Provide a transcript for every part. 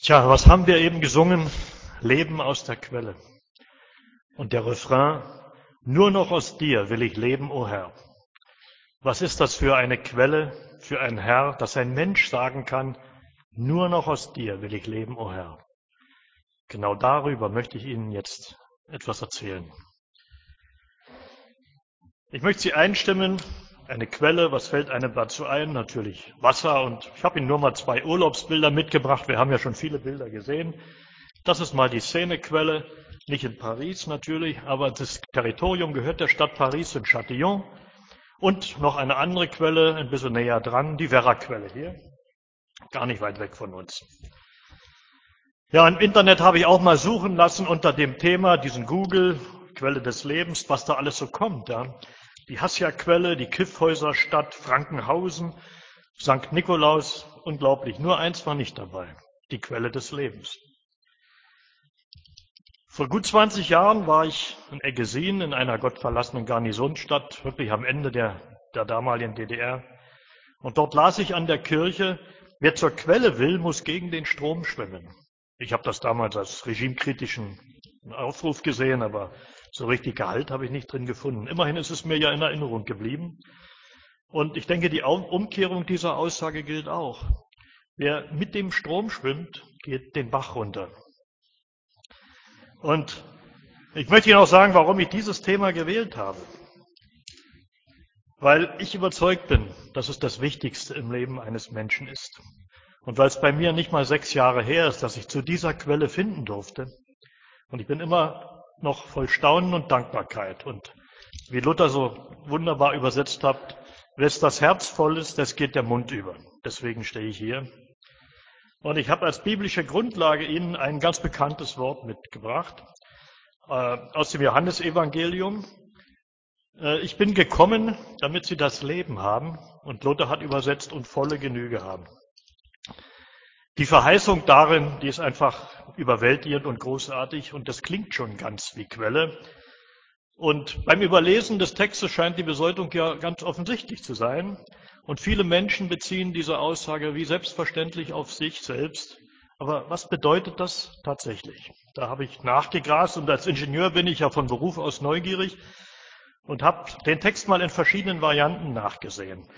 Tja, was haben wir eben gesungen? Leben aus der Quelle. Und der Refrain, nur noch aus dir will ich leben, o Herr. Was ist das für eine Quelle, für ein Herr, dass ein Mensch sagen kann, nur noch aus dir will ich leben, o Herr. Genau darüber möchte ich Ihnen jetzt etwas erzählen. Ich möchte Sie einstimmen, eine Quelle, was fällt einem dazu ein? Natürlich Wasser, und ich habe Ihnen nur mal 2 Urlaubsbilder mitgebracht. Wir haben ja schon viele Bilder gesehen. Das ist mal die Seine-Quelle, nicht in Paris natürlich, aber das Territorium gehört der Stadt Paris in Châtillon. Und noch eine andere Quelle, ein bisschen näher dran, die Werra-Quelle hier, gar nicht weit weg von uns. Ja, im Internet habe ich auch mal suchen lassen unter dem Thema, diesen Google, Quelle des Lebens, was da alles so kommt. Ja. Die Hassia-Quelle, die Kiffhäuserstadt, Frankenhausen, St. Nikolaus, unglaublich. Nur eins war nicht dabei, die Quelle des Lebens. Vor gut 20 Jahren war ich in Eggesin, in einer gottverlassenen Garnisonsstadt, wirklich am Ende der damaligen DDR. Und dort las ich an der Kirche, wer zur Quelle will, muss gegen den Strom schwimmen. Ich habe das damals als regimekritischen Aufruf gesehen, aber so richtig Gehalt habe ich nicht drin gefunden. Immerhin ist es mir ja in Erinnerung geblieben. Und ich denke, die Umkehrung dieser Aussage gilt auch. Wer mit dem Strom schwimmt, geht den Bach runter. Und ich möchte Ihnen auch sagen, warum ich dieses Thema gewählt habe. Weil ich überzeugt bin, dass es das Wichtigste im Leben eines Menschen ist. Und weil es bei mir nicht mal 6 Jahre her ist, dass ich zu dieser Quelle finden durfte. Und ich bin immer noch voll Staunen und Dankbarkeit. Und wie Luther so wunderbar übersetzt hat, wes das Herz voll ist, das geht der Mund über. Deswegen stehe ich hier. Und ich habe als biblische Grundlage Ihnen ein ganz bekanntes Wort mitgebracht, aus dem Johannesevangelium. Ich bin gekommen, damit sie das Leben haben. Und Luther hat übersetzt, und volle Genüge haben. Die Verheißung darin, die ist einfach überwältigend und großartig, und das klingt schon ganz wie Quelle. Und beim Überlesen des Textes scheint die Bedeutung ja ganz offensichtlich zu sein. Und viele Menschen beziehen diese Aussage wie selbstverständlich auf sich selbst. Aber was bedeutet das tatsächlich? Da habe ich nachgegrast, und als Ingenieur bin ich ja von Beruf aus neugierig und habe den Text mal in verschiedenen Varianten nachgesehen.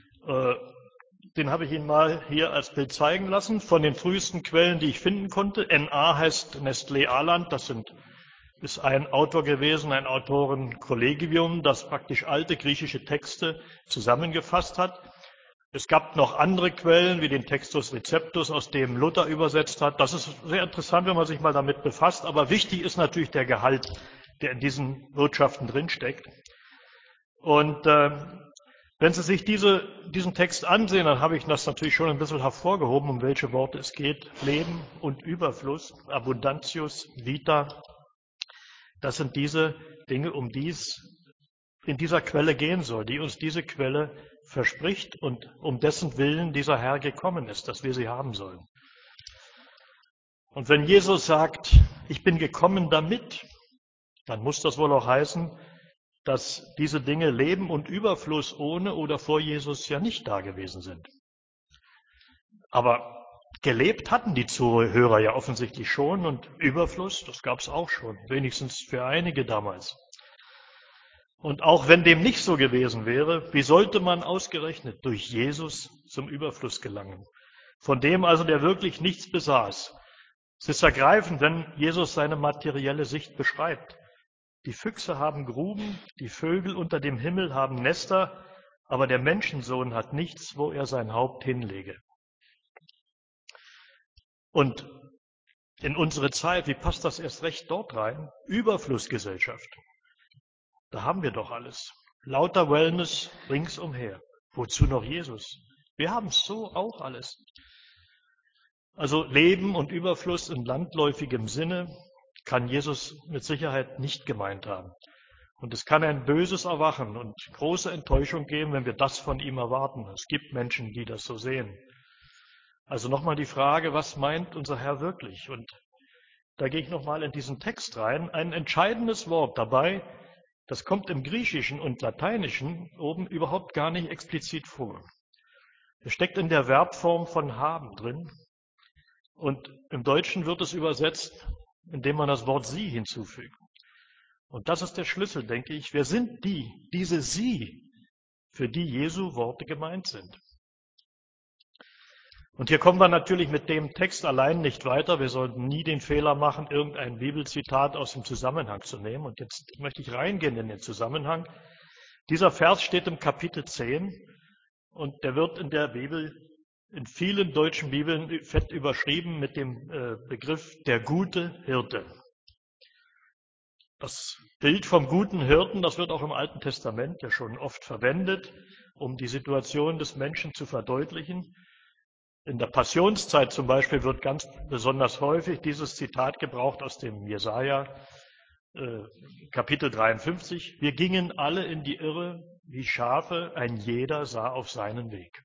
Den habe ich Ihnen mal hier als Bild zeigen lassen, von den frühesten Quellen, die ich finden konnte. NA heißt Nestlé Aland, das ist ein Autor gewesen, ein Autorenkollegium, das praktisch alte griechische Texte zusammengefasst hat. Es gab noch andere Quellen, wie den Textus Receptus, aus dem Luther übersetzt hat. Das ist sehr interessant, wenn man sich mal damit befasst. Aber wichtig ist natürlich der Gehalt, der in diesen Wirtschaften drinsteckt. Und wenn Sie sich diesen Text ansehen, dann habe ich das natürlich schon ein bisschen hervorgehoben, um welche Worte es geht. Leben und Überfluss, Abundantius, Vita. Das sind diese Dinge, um die es in dieser Quelle gehen soll, die uns diese Quelle verspricht und um dessen Willen dieser Herr gekommen ist, dass wir sie haben sollen. Und wenn Jesus sagt, ich bin gekommen damit, dann muss das wohl auch heißen, dass diese Dinge Leben und Überfluss ohne oder vor Jesus ja nicht da gewesen sind. Aber gelebt hatten die Zuhörer ja offensichtlich schon, und Überfluss, das gab es auch schon, wenigstens für einige damals. Und auch wenn dem nicht so gewesen wäre, wie sollte man ausgerechnet durch Jesus zum Überfluss gelangen? Von dem also, der wirklich nichts besaß. Es ist ergreifend, wenn Jesus seine materielle Sicht beschreibt. Die Füchse haben Gruben, die Vögel unter dem Himmel haben Nester, aber der Menschensohn hat nichts, wo er sein Haupt hinlege. Und in unsere Zeit, wie passt das erst recht dort rein? Überflussgesellschaft. Da haben wir doch alles. Lauter Wellness ringsumher. Wozu noch Jesus? Wir haben es so auch alles. Also Leben und Überfluss in landläufigem Sinne kann Jesus mit Sicherheit nicht gemeint haben. Und es kann ein böses Erwachen und große Enttäuschung geben, wenn wir das von ihm erwarten. Es gibt Menschen, die das so sehen. Also nochmal die Frage, was meint unser Herr wirklich? Und da gehe ich nochmal in diesen Text rein. Ein entscheidendes Wort dabei, das kommt im Griechischen und Lateinischen oben überhaupt gar nicht explizit vor. Es steckt in der Verbform von haben drin. Und im Deutschen wird es übersetzt, indem man das Wort sie hinzufügt. Und das ist der Schlüssel, denke ich. Wer sind diese sie, für die Jesu Worte gemeint sind? Und hier kommen wir natürlich mit dem Text allein nicht weiter. Wir sollten nie den Fehler machen, irgendein Bibelzitat aus dem Zusammenhang zu nehmen. Und jetzt möchte ich reingehen in den Zusammenhang. Dieser Vers steht im Kapitel 10 und der wird in der Bibel, in vielen deutschen Bibeln fett überschrieben mit dem Begriff der gute Hirte. Das Bild vom guten Hirten, das wird auch im Alten Testament ja schon oft verwendet, um die Situation des Menschen zu verdeutlichen. In der Passionszeit zum Beispiel wird ganz besonders häufig dieses Zitat gebraucht aus dem Jesaja, Kapitel 53. Wir gingen alle in die Irre wie Schafe, ein jeder sah auf seinen Weg.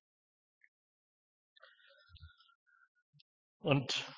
Und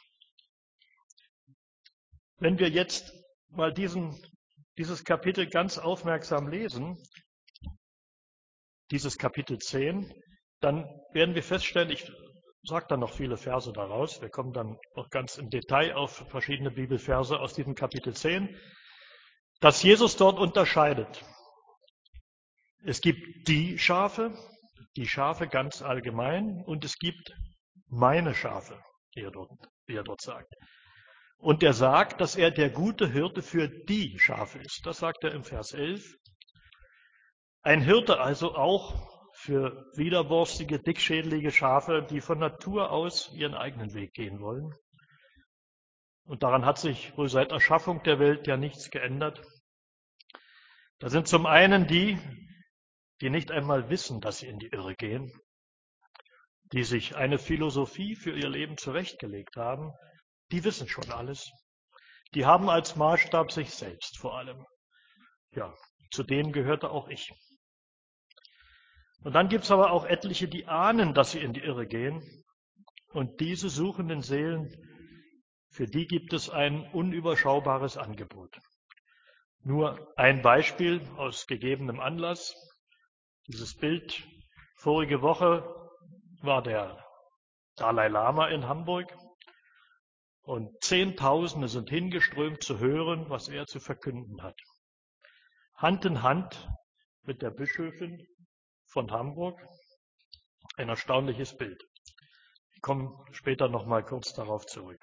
wenn wir jetzt mal dieses Kapitel ganz aufmerksam lesen, dieses Kapitel 10, dann werden wir feststellen, ich sage dann noch viele Verse daraus, wir kommen dann noch ganz im Detail auf verschiedene Bibelverse aus diesem Kapitel 10, dass Jesus dort unterscheidet. Es gibt die Schafe ganz allgemein, und es gibt meine Schafe, wie er dort sagt. Und er sagt, dass er der gute Hirte für die Schafe ist. Das sagt er im Vers 11. Ein Hirte also auch für widerborstige, dickschädelige Schafe, die von Natur aus ihren eigenen Weg gehen wollen. Und daran hat sich wohl seit Erschaffung der Welt ja nichts geändert. Da sind zum einen die nicht einmal wissen, dass sie in die Irre gehen, die sich eine Philosophie für ihr Leben zurechtgelegt haben, die wissen schon alles. Die haben als Maßstab sich selbst vor allem. Ja, zu denen gehörte auch ich. Und dann gibt es aber auch etliche, die ahnen, dass sie in die Irre gehen. Und diese suchenden Seelen, für die gibt es ein unüberschaubares Angebot. Nur ein Beispiel aus gegebenem Anlass. Dieses Bild, vorige Woche war der Dalai Lama in Hamburg und Zehntausende sind hingeströmt zu hören, was er zu verkünden hat. Hand in Hand mit der Bischöfin von Hamburg. Ein erstaunliches Bild. Ich komme später noch mal kurz darauf zurück.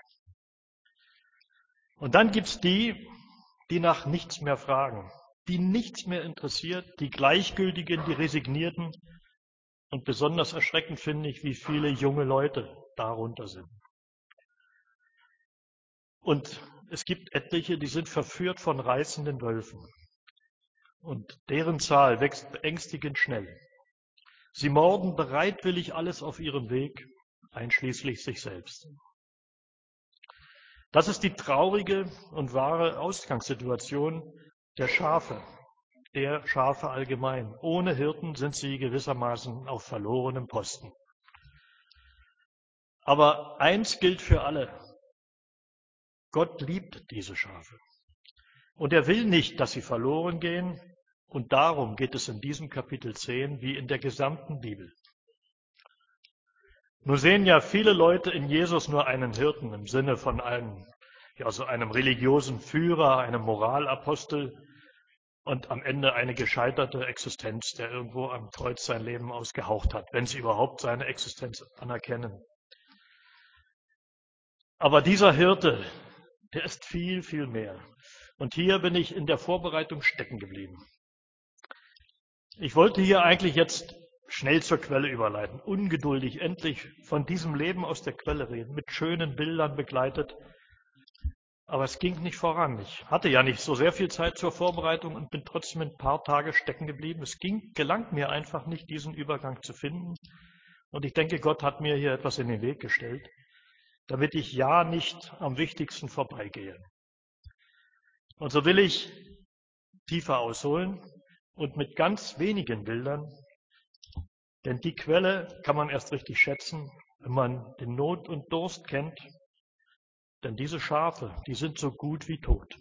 Und dann gibt es die nach nichts mehr fragen, die nichts mehr interessiert, die Gleichgültigen, die Resignierten. Und besonders erschreckend finde ich, wie viele junge Leute darunter sind. Und es gibt etliche, die sind verführt von reißenden Wölfen. Und deren Zahl wächst beängstigend schnell. Sie morden bereitwillig alles auf ihrem Weg, einschließlich sich selbst. Das ist die traurige und wahre Ausgangssituation der Schafe allgemein. Ohne Hirten sind sie gewissermaßen auf verlorenem Posten. Aber eins gilt für alle. Gott liebt diese Schafe. Und er will nicht, dass sie verloren gehen. Und darum geht es in diesem Kapitel 10 wie in der gesamten Bibel. Nur sehen ja viele Leute in Jesus nur einen Hirten im Sinne von einem religiösen Führer, einem Moralapostel und am Ende eine gescheiterte Existenz, der irgendwo am Kreuz sein Leben ausgehaucht hat, wenn sie überhaupt seine Existenz anerkennen. Aber dieser Hirte, der ist viel, viel mehr. Und hier bin ich in der Vorbereitung stecken geblieben. Ich wollte hier eigentlich jetzt schnell zur Quelle überleiten, ungeduldig endlich von diesem Leben aus der Quelle reden, mit schönen Bildern begleitet. Aber es ging nicht voran. Ich hatte ja nicht so sehr viel Zeit zur Vorbereitung und bin trotzdem ein paar Tage stecken geblieben. Gelang mir einfach nicht, diesen Übergang zu finden. Und ich denke, Gott hat mir hier etwas in den Weg gestellt, damit ich ja nicht am Wichtigsten vorbeigehe. Und so will ich tiefer ausholen und mit ganz wenigen Bildern, denn die Quelle kann man erst richtig schätzen, wenn man den Not und Durst kennt, denn diese Schafe, die sind so gut wie tot.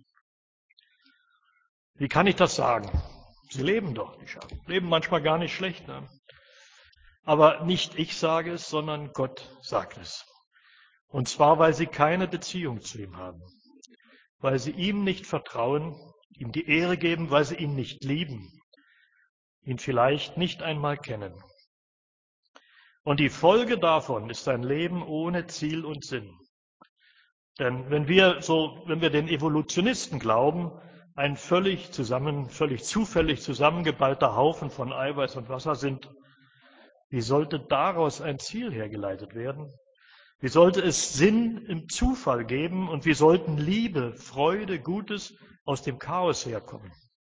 Wie kann ich das sagen? Sie leben doch, die Schafe. Leben manchmal gar nicht schlecht. Ne? Aber nicht ich sage es, sondern Gott sagt es. Und zwar, weil sie keine Beziehung zu ihm haben, weil sie ihm nicht vertrauen, ihm die Ehre geben, weil sie ihn nicht lieben, ihn vielleicht nicht einmal kennen. Und die Folge davon ist ein Leben ohne Ziel und Sinn. Denn wenn wir den Evolutionisten glauben, ein völlig zufällig zusammengeballter Haufen von Eiweiß und Wasser sind, wie sollte daraus ein Ziel hergeleitet werden? Wie sollte es Sinn im Zufall geben und wie sollten Liebe, Freude, Gutes aus dem Chaos herkommen?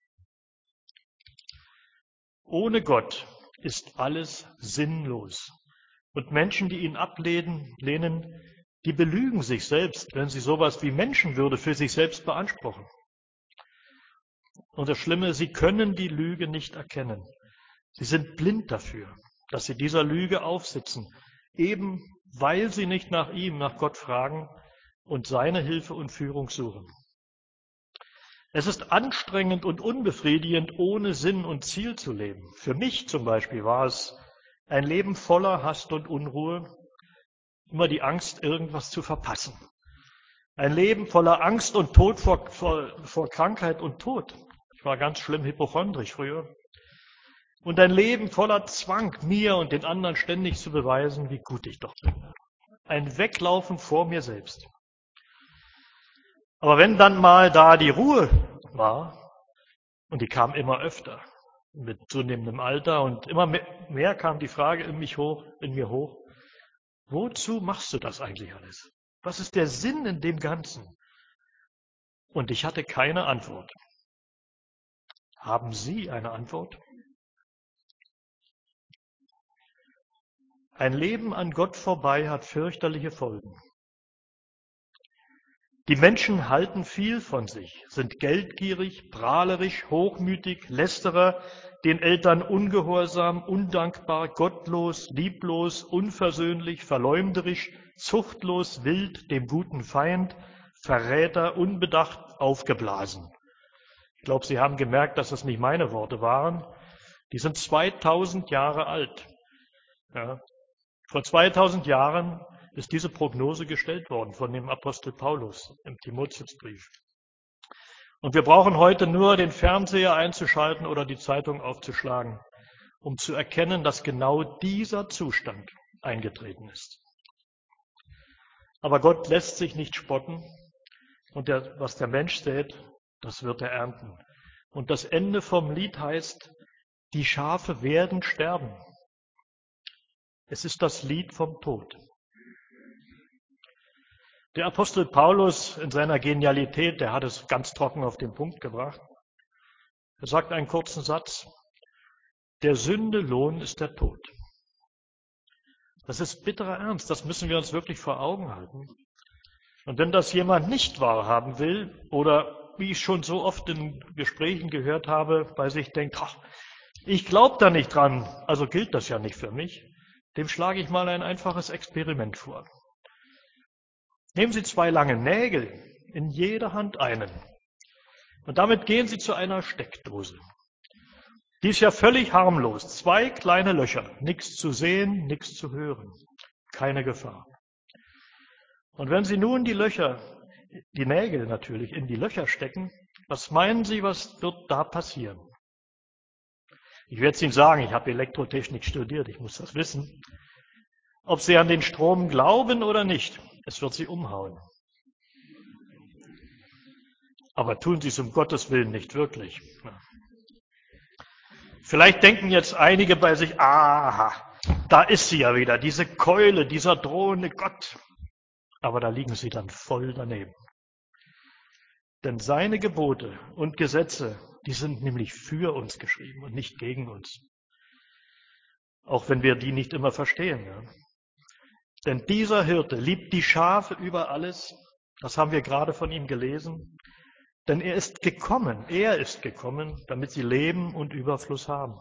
Ohne Gott ist alles sinnlos. Und Menschen, die ihn ablehnen, die belügen sich selbst, wenn sie sowas wie Menschenwürde für sich selbst beanspruchen. Und das Schlimme, sie können die Lüge nicht erkennen. Sie sind blind dafür, dass sie dieser Lüge aufsitzen, eben weil sie nicht nach ihm, nach Gott fragen und seine Hilfe und Führung suchen. Es ist anstrengend und unbefriedigend, ohne Sinn und Ziel zu leben. Für mich zum Beispiel war es ein Leben voller Hast und Unruhe, immer die Angst, irgendwas zu verpassen. Ein Leben voller Angst und Tod vor Krankheit und Tod. Ich war ganz schlimm hypochondrisch früher. Und ein Leben voller Zwang, mir und den anderen ständig zu beweisen, wie gut ich doch bin. Ein Weglaufen vor mir selbst. Aber wenn dann mal da die Ruhe war, und die kam immer öfter mit zunehmendem Alter und immer mehr kam die Frage in mir hoch, wozu machst du das eigentlich alles? Was ist der Sinn in dem Ganzen? Und ich hatte keine Antwort. Haben Sie eine Antwort? Ein Leben an Gott vorbei hat fürchterliche Folgen. Die Menschen halten viel von sich, sind geldgierig, prahlerisch, hochmütig, Lästerer, den Eltern ungehorsam, undankbar, gottlos, lieblos, unversöhnlich, verleumderisch, zuchtlos, wild, dem guten Feind, Verräter, unbedacht, aufgeblasen. Ich glaube, Sie haben gemerkt, dass das nicht meine Worte waren. Die sind 2000 Jahre alt. Ja. Vor 2000 Jahren ist diese Prognose gestellt worden von dem Apostel Paulus im Timotheusbrief. Und wir brauchen heute nur den Fernseher einzuschalten oder die Zeitung aufzuschlagen, um zu erkennen, dass genau dieser Zustand eingetreten ist. Aber Gott lässt sich nicht spotten und was der Mensch sät, das wird er ernten. Und das Ende vom Lied heißt, die Schafe werden sterben. Es ist das Lied vom Tod. Der Apostel Paulus in seiner Genialität, der hat es ganz trocken auf den Punkt gebracht. Er sagt einen kurzen Satz, der Sünde Lohn ist der Tod. Das ist bitterer Ernst, das müssen wir uns wirklich vor Augen halten. Und wenn das jemand nicht wahrhaben will oder, wie ich schon so oft in Gesprächen gehört habe, bei sich denkt, ach, ich glaube da nicht dran, also gilt das ja nicht für mich, dem schlage ich mal ein einfaches Experiment vor. Nehmen Sie 2 lange Nägel, in jeder Hand einen, und damit gehen Sie zu einer Steckdose. Die ist ja völlig harmlos, 2 kleine Löcher, nichts zu sehen, nichts zu hören, keine Gefahr. Und wenn Sie nun die Nägel natürlich in die Löcher stecken, was meinen Sie, was wird da passieren? Ich werde es Ihnen sagen, ich habe Elektrotechnik studiert, ich muss das wissen. Ob Sie an den Strom glauben oder nicht, es wird Sie umhauen. Aber tun Sie es um Gottes Willen nicht wirklich. Vielleicht denken jetzt einige bei sich, aha, da ist sie ja wieder, diese Keule, dieser drohende Gott. Aber da liegen Sie dann voll daneben. Denn seine Gebote und Gesetze, die sind nämlich für uns geschrieben und nicht gegen uns. Auch wenn wir die nicht immer verstehen. Ja. Denn dieser Hirte liebt die Schafe über alles. Das haben wir gerade von ihm gelesen. Denn er ist gekommen, damit sie Leben und Überfluss haben.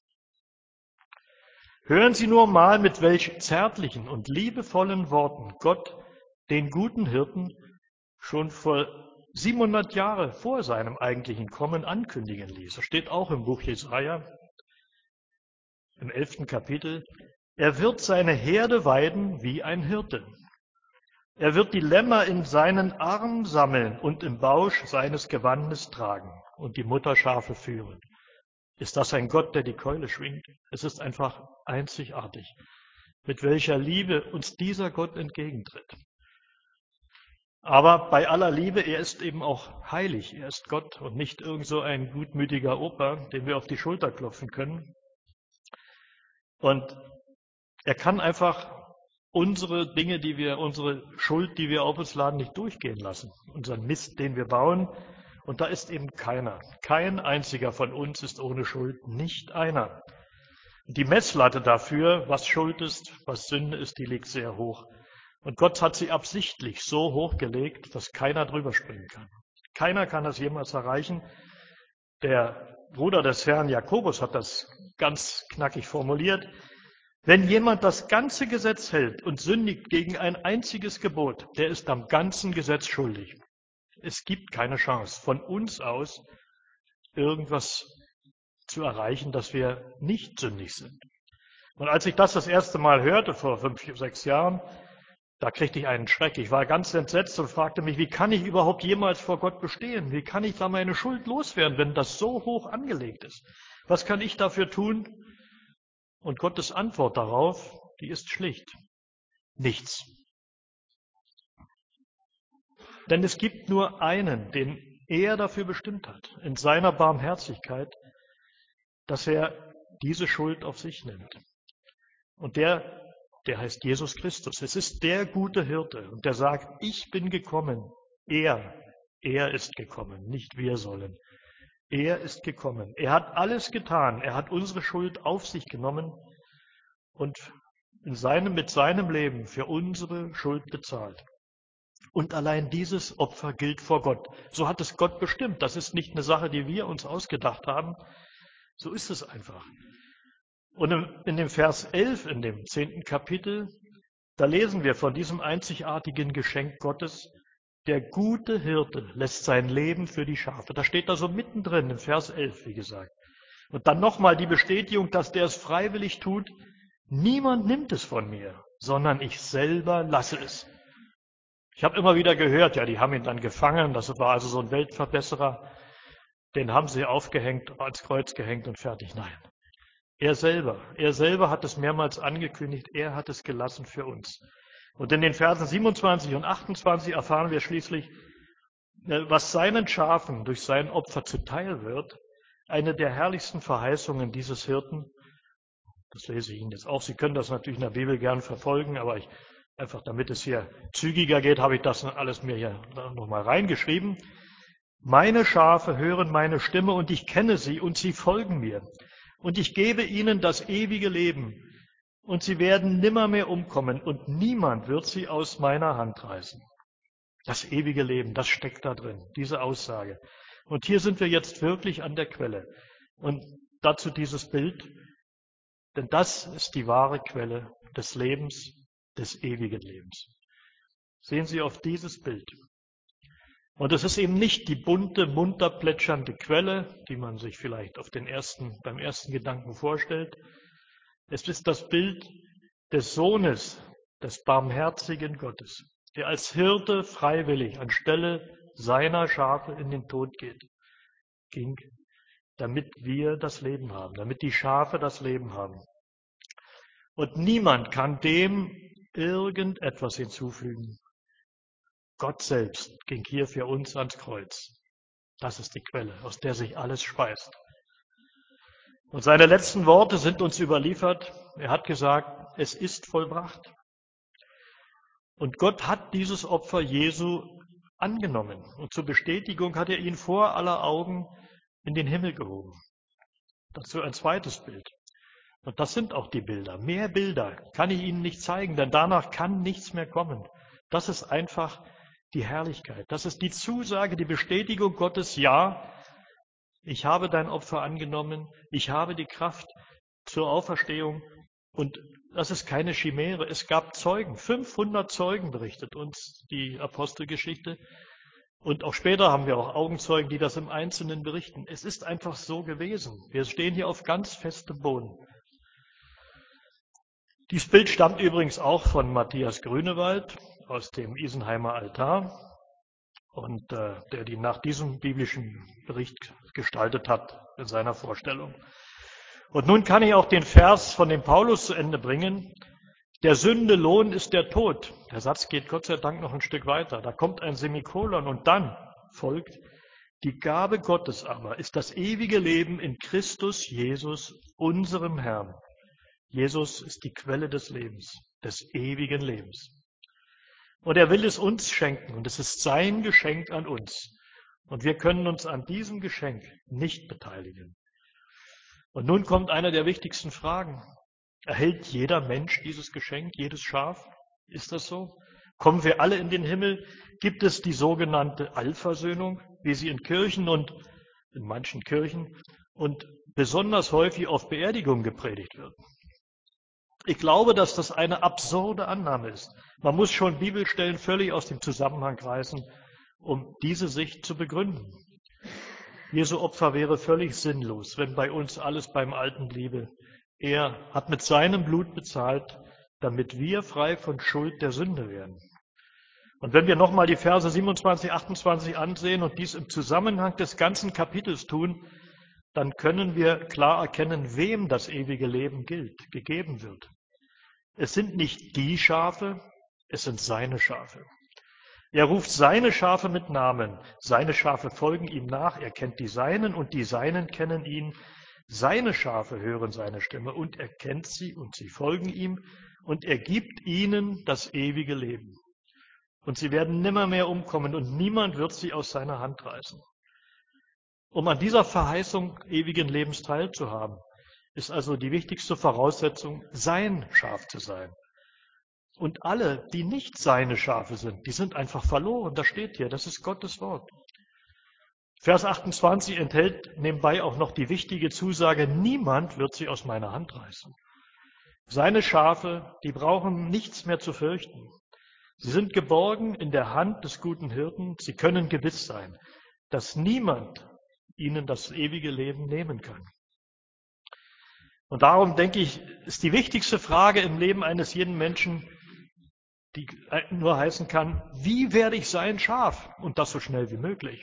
Hören Sie nur mal, mit welch zärtlichen und liebevollen Worten Gott den guten Hirten schon vor 700 Jahre vor seinem eigentlichen Kommen ankündigen ließ. Das steht auch im Buch Jesaja, im 11. Kapitel. Er wird seine Herde weiden wie ein Hirte. Er wird die Lämmer in seinen Arm sammeln und im Bausch seines Gewandes tragen und die Mutterschafe führen. Ist das ein Gott, der die Keule schwingt? Es ist einfach einzigartig, mit welcher Liebe uns dieser Gott entgegentritt. Aber bei aller Liebe, er ist eben auch heilig, er ist Gott und nicht irgend so ein gutmütiger Opa, dem wir auf die Schulter klopfen können. Und er kann einfach unsere Dinge, unsere Schuld, die wir auf uns laden, nicht durchgehen lassen. Unseren Mist, den wir bauen. Und da ist eben keiner. Kein einziger von uns ist ohne Schuld, nicht einer. Die Messlatte dafür, was Schuld ist, was Sünde ist, die liegt sehr hoch. Und Gott hat sie absichtlich so hochgelegt, dass keiner drüber springen kann. Keiner kann das jemals erreichen. Der Bruder des Herrn Jakobus hat das ganz knackig formuliert. Wenn jemand das ganze Gesetz hält und sündigt gegen ein einziges Gebot, der ist am ganzen Gesetz schuldig. Es gibt keine Chance, von uns aus irgendwas zu erreichen, dass wir nicht sündig sind. Und als ich das erste Mal hörte, vor 5, 6 Jahren, da kriegte ich einen Schreck. Ich war ganz entsetzt und fragte mich, wie kann ich überhaupt jemals vor Gott bestehen? Wie kann ich da meine Schuld loswerden, wenn das so hoch angelegt ist? Was kann ich dafür tun? Und Gottes Antwort darauf, die ist schlicht. Nichts. Denn es gibt nur einen, den er dafür bestimmt hat, in seiner Barmherzigkeit, dass er diese Schuld auf sich nimmt. Und der heißt Jesus Christus. Es ist der gute Hirte. Und der sagt, ich bin gekommen. Er ist gekommen, nicht wir sollen. Er ist gekommen. Er hat alles getan. Er hat unsere Schuld auf sich genommen und mit seinem Leben für unsere Schuld bezahlt. Und allein dieses Opfer gilt vor Gott. So hat es Gott bestimmt. Das ist nicht eine Sache, die wir uns ausgedacht haben. So ist es einfach. Und in dem Vers 11, in dem 10. Kapitel, da lesen wir von diesem einzigartigen Geschenk Gottes. Der gute Hirte lässt sein Leben für die Schafe. Das steht da so mittendrin, im Vers 11, wie gesagt. Und dann nochmal die Bestätigung, dass der es freiwillig tut. Niemand nimmt es von mir, sondern ich selber lasse es. Ich habe immer wieder gehört, ja, die haben ihn dann gefangen, das war also so ein Weltverbesserer, den haben sie aufgehängt, ans Kreuz gehängt und fertig. Nein, er selber hat es mehrmals angekündigt, er hat es gelassen für uns. Und in den Versen 27 und 28 erfahren wir schließlich, was seinen Schafen durch sein Opfer zuteil wird, eine der herrlichsten Verheißungen dieses Hirten. Das lese ich Ihnen jetzt auch. Sie können das natürlich in der Bibel gern verfolgen, aber einfach damit es hier zügiger geht, habe ich das alles mir hier nochmal reingeschrieben. Meine Schafe hören meine Stimme und ich kenne sie und sie folgen mir. Und ich gebe ihnen das ewige Leben und sie werden nimmermehr umkommen und niemand wird sie aus meiner Hand reißen. Das ewige Leben, das steckt da drin, diese Aussage. Und hier sind wir jetzt wirklich an der Quelle. Und dazu dieses Bild, denn das ist die wahre Quelle des Lebens, des ewigen Lebens. Sehen Sie auf dieses Bild. Und es ist eben nicht die bunte, munter plätschernde Quelle, die man sich vielleicht beim ersten Gedanken vorstellt. Es ist das Bild des Sohnes, des barmherzigen Gottes, der als Hirte freiwillig anstelle seiner Schafe in den Tod ging, damit wir das Leben haben, damit die Schafe das Leben haben. Und niemand kann dem irgendetwas hinzufügen. Gott selbst ging hier für uns ans Kreuz. Das ist die Quelle, aus der sich alles speist. Und seine letzten Worte sind uns überliefert. Er hat gesagt, es ist vollbracht. Und Gott hat dieses Opfer Jesu angenommen. Und zur Bestätigung hat er ihn vor aller Augen in den Himmel gehoben. Dazu ein zweites Bild. Und das sind auch die Bilder. Mehr Bilder kann ich Ihnen nicht zeigen, denn danach kann nichts mehr kommen. Das ist einfach die Herrlichkeit. Das ist die Zusage, die Bestätigung Gottes, ja, ich habe dein Opfer angenommen, ich habe die Kraft zur Auferstehung und das ist keine Chimäre. Es gab Zeugen, 500 Zeugen berichtet uns die Apostelgeschichte und auch später haben wir auch Augenzeugen, die das im Einzelnen berichten. Es ist einfach so gewesen. Wir stehen hier auf ganz festem Boden. Dieses Bild stammt übrigens auch von Matthias Grünewald, aus dem Isenheimer Altar und der die nach diesem biblischen Bericht gestaltet hat in seiner Vorstellung. Und nun kann ich auch den Vers von dem Paulus zu Ende bringen. Der Sünde Lohn ist der Tod. Der Satz geht Gott sei Dank noch ein Stück weiter. Da kommt ein Semikolon und dann folgt: Die Gabe Gottes aber ist das ewige Leben in Christus Jesus, unserem Herrn. Jesus ist die Quelle des Lebens, des ewigen Lebens. Und er will es uns schenken und es ist sein Geschenk an uns. Und wir können uns an diesem Geschenk nicht beteiligen. Und nun kommt eine der wichtigsten Fragen. Erhält jeder Mensch dieses Geschenk, jedes Schaf? Ist das so? Kommen wir alle in den Himmel? Gibt es die sogenannte Allversöhnung, wie sie in Kirchen und in manchen Kirchen und besonders häufig auf Beerdigungen gepredigt wird? Ich glaube, dass das eine absurde Annahme ist. Man muss schon Bibelstellen völlig aus dem Zusammenhang reißen, um diese Sicht zu begründen. Jesu Opfer wäre völlig sinnlos, wenn bei uns alles beim Alten bliebe. Er hat mit seinem Blut bezahlt, damit wir frei von Schuld der Sünde werden. Und wenn wir nochmal die Verse 27, 28 ansehen und dies im Zusammenhang des ganzen Kapitels tun, dann können wir klar erkennen, wem das ewige Leben gilt, gegeben wird. Es sind nicht die Schafe, es sind seine Schafe. Er ruft seine Schafe mit Namen. Seine Schafe folgen ihm nach. Er kennt die Seinen und die Seinen kennen ihn. Seine Schafe hören seine Stimme und er kennt sie und sie folgen ihm und er gibt ihnen das ewige Leben. Und sie werden nimmermehr umkommen und niemand wird sie aus seiner Hand reißen. Um an dieser Verheißung ewigen Lebens teilzuhaben, ist also die wichtigste Voraussetzung, sein Schaf zu sein. Und alle, die nicht seine Schafe sind, die sind einfach verloren. Das steht hier, das ist Gottes Wort. Vers 28 enthält nebenbei auch noch die wichtige Zusage, niemand wird sie aus meiner Hand reißen. Seine Schafe, die brauchen nichts mehr zu fürchten. Sie sind geborgen in der Hand des guten Hirten. Sie können gewiss sein, dass niemand ihnen das ewige Leben nehmen kann. Und darum, denke ich, ist die wichtigste Frage im Leben eines jeden Menschen, die nur heißen kann, wie werde ich sein Schaf? Und das so schnell wie möglich.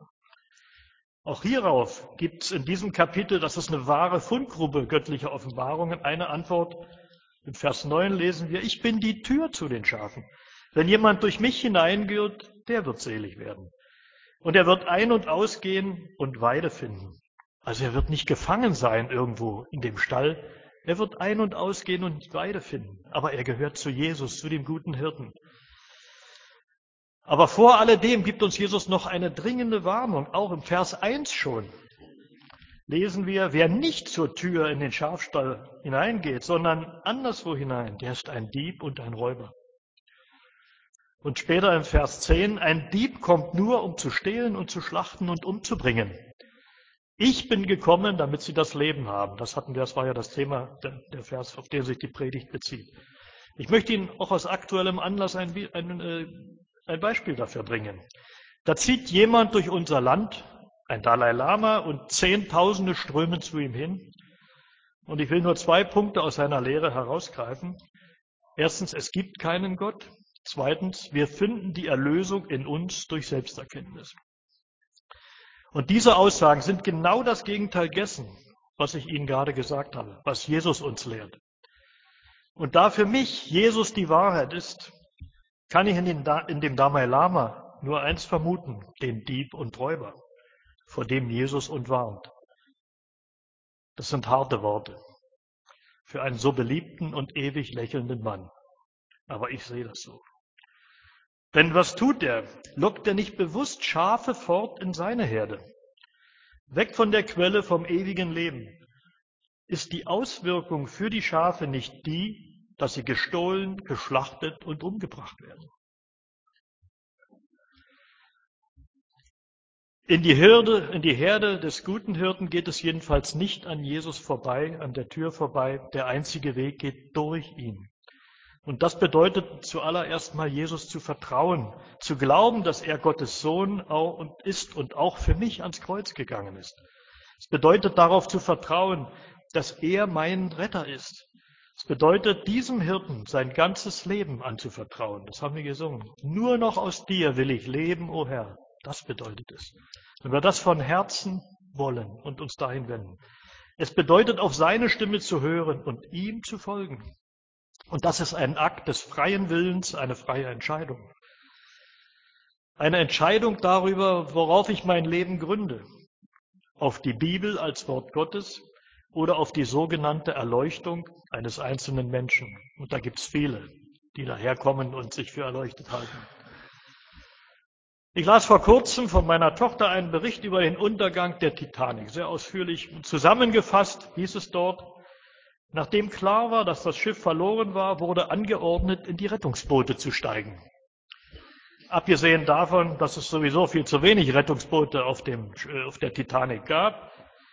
Auch hierauf gibt es in diesem Kapitel, das ist eine wahre Fundgrube göttlicher Offenbarungen, eine Antwort. In Vers 9 lesen wir, ich bin die Tür zu den Schafen. Wenn jemand durch mich hineingeht, der wird selig werden. Und er wird ein- und ausgehen und Weide finden. Also er wird nicht gefangen sein irgendwo in dem Stall. Er wird ein- und ausgehen und Weide finden. Aber er gehört zu Jesus, zu dem guten Hirten. Aber vor alledem gibt uns Jesus noch eine dringende Warnung. Auch im Vers 1 schon lesen wir, wer nicht zur Tür in den Schafstall hineingeht, sondern anderswo hinein, der ist ein Dieb und ein Räuber. Und später im Vers 10, ein Dieb kommt nur, um zu stehlen und zu schlachten und umzubringen. Ich bin gekommen, damit sie das Leben haben. Das war ja das Thema, der Vers, auf den sich die Predigt bezieht. Ich möchte Ihnen auch aus aktuellem Anlass ein Beispiel dafür bringen. Da zieht jemand durch unser Land, ein Dalai Lama, und Zehntausende strömen zu ihm hin. Und ich will nur 2 Punkte aus seiner Lehre herausgreifen. Erstens, es gibt keinen Gott. Zweitens, wir finden die Erlösung in uns durch Selbsterkenntnis. Und diese Aussagen sind genau das Gegenteil dessen, was ich Ihnen gerade gesagt habe, was Jesus uns lehrt. Und da für mich Jesus die Wahrheit ist, kann ich in dem Dalai Lama nur eins vermuten, den Dieb und Räuber, vor dem Jesus uns warnt. Das sind harte Worte für einen so beliebten und ewig lächelnden Mann. Aber ich sehe das so. Denn was tut er? Lockt er nicht bewusst Schafe fort in seine Herde? Weg von der Quelle vom ewigen Leben. Ist die Auswirkung für die Schafe nicht die, dass sie gestohlen, geschlachtet und umgebracht werden? In die Herde des guten Hirten geht es jedenfalls nicht an Jesus vorbei, an der Tür vorbei. Der einzige Weg geht durch ihn. Und das bedeutet zuallererst mal, Jesus zu vertrauen, zu glauben, dass er Gottes Sohn ist und auch für mich ans Kreuz gegangen ist. Es bedeutet darauf zu vertrauen, dass er mein Retter ist, Es bedeutet, diesem Hirten sein ganzes Leben anzuvertrauen. Das haben wir gesungen. Nur noch aus dir will ich leben, o Herr. Das bedeutet es. Wenn wir das von Herzen wollen und uns dahin wenden. Es bedeutet, auf seine Stimme zu hören und ihm zu folgen. Und das ist ein Akt des freien Willens, eine freie Entscheidung. Eine Entscheidung darüber, worauf ich mein Leben gründe. Auf die Bibel als Wort Gottes oder auf die sogenannte Erleuchtung eines einzelnen Menschen. Und da gibt es viele, die daherkommen und sich für erleuchtet halten. Ich las vor kurzem von meiner Tochter einen Bericht über den Untergang der Titanic. Sehr ausführlich zusammengefasst hieß es dort: Nachdem klar war, dass das Schiff verloren war, wurde angeordnet, in die Rettungsboote zu steigen. Abgesehen davon, dass es sowieso viel zu wenig Rettungsboote auf der Titanic gab,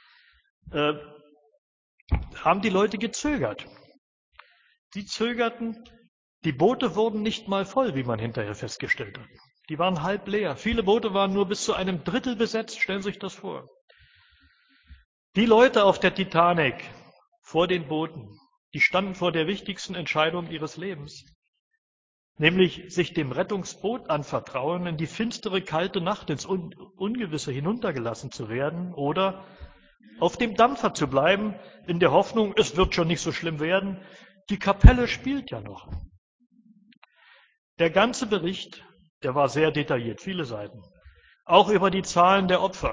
haben die Leute gezögert. Sie zögerten, die Boote wurden nicht mal voll, wie man hinterher festgestellt hat. Die waren halb leer. Viele Boote waren nur bis zu einem Drittel besetzt, stellen Sie sich das vor. Die Leute auf der Titanic vor den Booten, die standen vor der wichtigsten Entscheidung ihres Lebens, nämlich sich dem Rettungsboot anvertrauen, in die finstere, kalte Nacht, ins Ungewisse hinuntergelassen zu werden oder auf dem Dampfer zu bleiben, in der Hoffnung, es wird schon nicht so schlimm werden, die Kapelle spielt ja noch. Der ganze Bericht, der war sehr detailliert, viele Seiten, auch über die Zahlen der Opfer.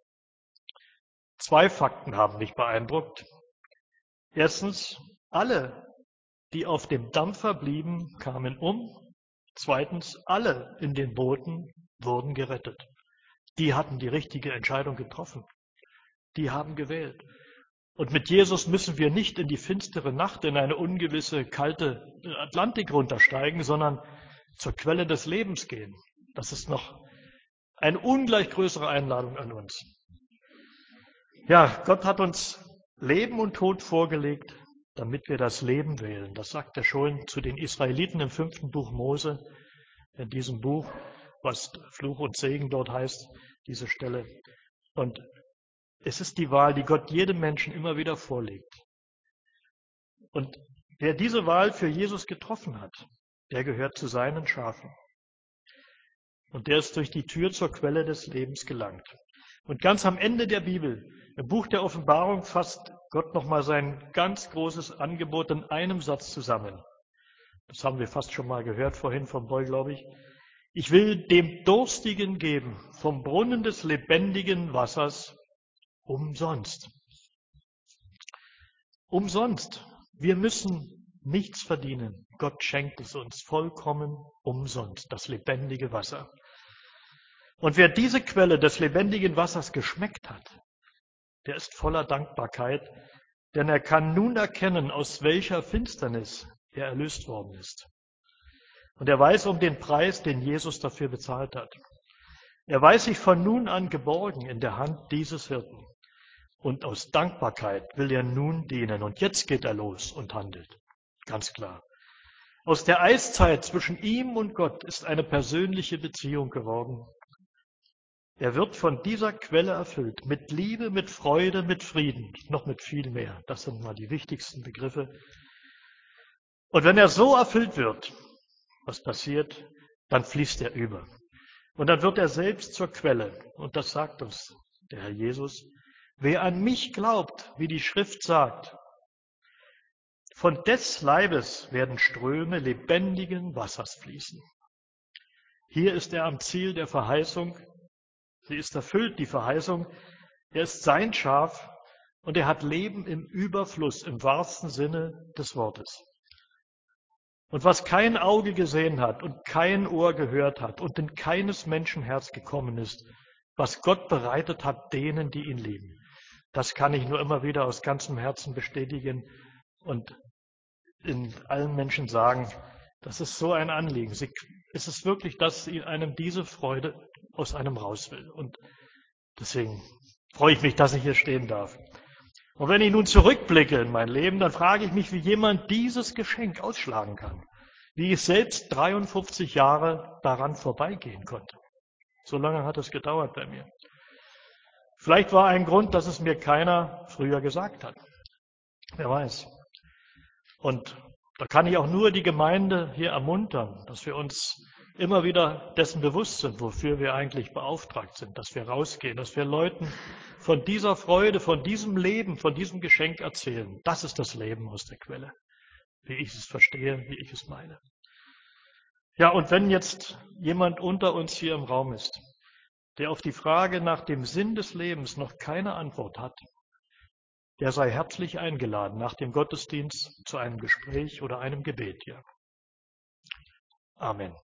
2 Fakten haben mich beeindruckt. Erstens, alle, die auf dem Dampfer blieben, kamen um. Zweitens, alle in den Booten wurden gerettet. Die hatten die richtige Entscheidung getroffen. Die haben gewählt. Und mit Jesus müssen wir nicht in die finstere Nacht, in eine ungewisse, kalte Atlantik runtersteigen, sondern zur Quelle des Lebens gehen. Das ist noch eine ungleich größere Einladung an uns. Ja, Gott hat uns Leben und Tod vorgelegt, damit wir das Leben wählen. Das sagt er schon zu den Israeliten im 5. Buch Mose, in diesem Buch, was Fluch und Segen dort heißt, diese Stelle. Und es ist die Wahl, die Gott jedem Menschen immer wieder vorlegt. Und wer diese Wahl für Jesus getroffen hat, der gehört zu seinen Schafen. Und der ist durch die Tür zur Quelle des Lebens gelangt. Und ganz am Ende der Bibel, im Buch der Offenbarung, fasst Gott nochmal sein ganz großes Angebot in einem Satz zusammen. Das haben wir fast schon mal gehört vorhin vom Boy, glaube ich. Ich will dem Durstigen geben vom Brunnen des lebendigen Wassers umsonst. Umsonst. Wir müssen nichts verdienen. Gott schenkt es uns vollkommen umsonst, das lebendige Wasser. Und wer diese Quelle des lebendigen Wassers geschmeckt hat, der ist voller Dankbarkeit, denn er kann nun erkennen, aus welcher Finsternis er erlöst worden ist. Und er weiß um den Preis, den Jesus dafür bezahlt hat. Er weiß sich von nun an geborgen in der Hand dieses Hirten. Und aus Dankbarkeit will er nun dienen. Und jetzt geht er los und handelt. Ganz klar. Aus der Eiszeit zwischen ihm und Gott ist eine persönliche Beziehung geworden. Er wird von dieser Quelle erfüllt, mit Liebe, mit Freude, mit Frieden, noch mit viel mehr. Das sind mal die wichtigsten Begriffe. Und wenn er so erfüllt wird, was passiert? Dann fließt er über. Und dann wird er selbst zur Quelle. Und das sagt uns der Herr Jesus. Wer an mich glaubt, wie die Schrift sagt, von des Leibes werden Ströme lebendigen Wassers fließen. Hier ist er am Ziel der Verheißung. Sie ist erfüllt, die Verheißung. Er ist sein Schaf und er hat Leben im Überfluss, im wahrsten Sinne des Wortes. Und was kein Auge gesehen hat und kein Ohr gehört hat und in keines Menschen Herz gekommen ist, was Gott bereitet hat denen, die ihn lieben. Das kann ich nur immer wieder aus ganzem Herzen bestätigen und in allen Menschen sagen, das ist so ein Anliegen. Es ist wirklich, dass einem diese Freude aus einem raus will. Und deswegen freue ich mich, dass ich hier stehen darf. Und wenn ich nun zurückblicke in mein Leben, dann frage ich mich, wie jemand dieses Geschenk ausschlagen kann. Wie ich selbst 53 Jahre daran vorbeigehen konnte. So lange hat es gedauert bei mir. Vielleicht war ein Grund, dass es mir keiner früher gesagt hat. Wer weiß. Und da kann ich auch nur die Gemeinde hier ermuntern, dass wir uns immer wieder dessen bewusst sind, wofür wir eigentlich beauftragt sind, dass wir rausgehen, dass wir Leuten von dieser Freude, von diesem Leben, von diesem Geschenk erzählen. Das ist das Leben aus der Quelle, wie ich es verstehe, wie ich es meine. Ja, und wenn jetzt jemand unter uns hier im Raum ist, der auf die Frage nach dem Sinn des Lebens noch keine Antwort hat, der sei herzlich eingeladen nach dem Gottesdienst zu einem Gespräch oder einem Gebet hier. Amen.